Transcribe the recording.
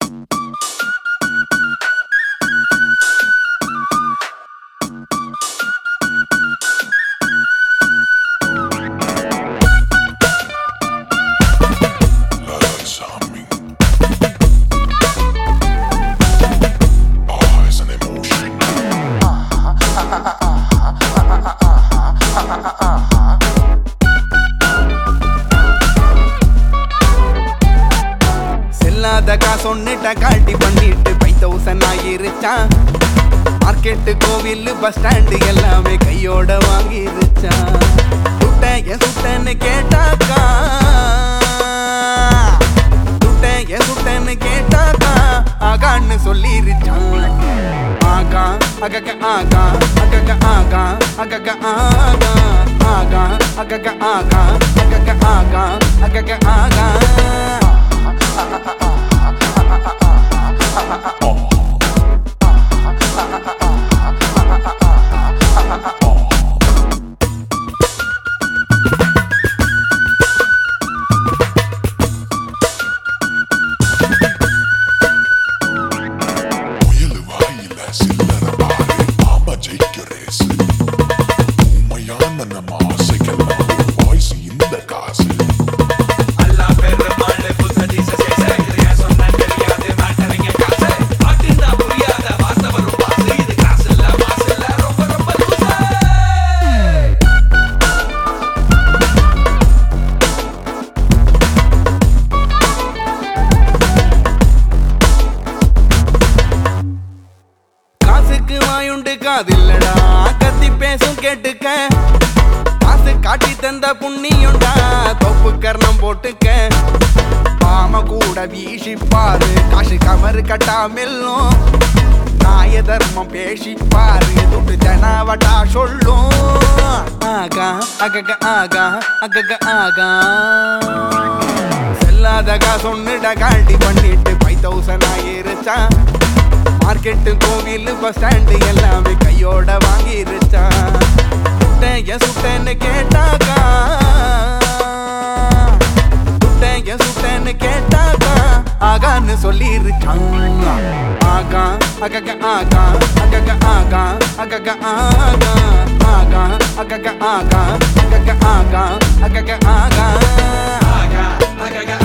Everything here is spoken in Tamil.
சொன்னிட்ட காட்டி பண்ணிட்டு 5000 ஆகிருச்சான். மார்க்கெட்டு கோவில் பஸ் ஸ்டாண்டு எல்லாமே கையோட வாங்கிருச்சான். சுட்டன்னு கேட்டாக்கா சுட்டன்னு கேட்டாக்கா ஆகான்னு சொல்லிருச்சான். ஆகா அகக ஆகா அகக ஆகா அகக ஆகா ஆகா அகக ஆகா அகக ஆகா அகக ஆகா காதில்லடா கத்தி பேசும் கேட்டுக்க. காசு காட்டி தந்த புண்ணியுண்டா தொப்பு கர்ணம் போட்டுக்க. பாம கூட வீசி பாரு காசு கமரு கட்டாமெல்லும். நாய தர்மம் பேசி பாரு துட்டு ஜனாவட்டா சொல்லும். ஆகா அகக ஆகா அகக ஆகா செல்லாதகா சொன்னிட காட்டி பண்ணிட்டு 5000 ஆகிருச்சா. மார்க்கெட்டு கோவில் பஸ் ஸ்டாண்டு எல்லாமே கையோட வாங்கிருச்சான். சுட்டன்னு கேட்டாக்கா சுட்டன்னு கேட்டாக்கா ஆகான்னு சொல்லிருச்சான். ஆகா அகக ஆகா அகக ஆகா அகக ஆகா ஆகா அகக ஆகா அகக ஆகா அகக ஆகா ஆகா அகக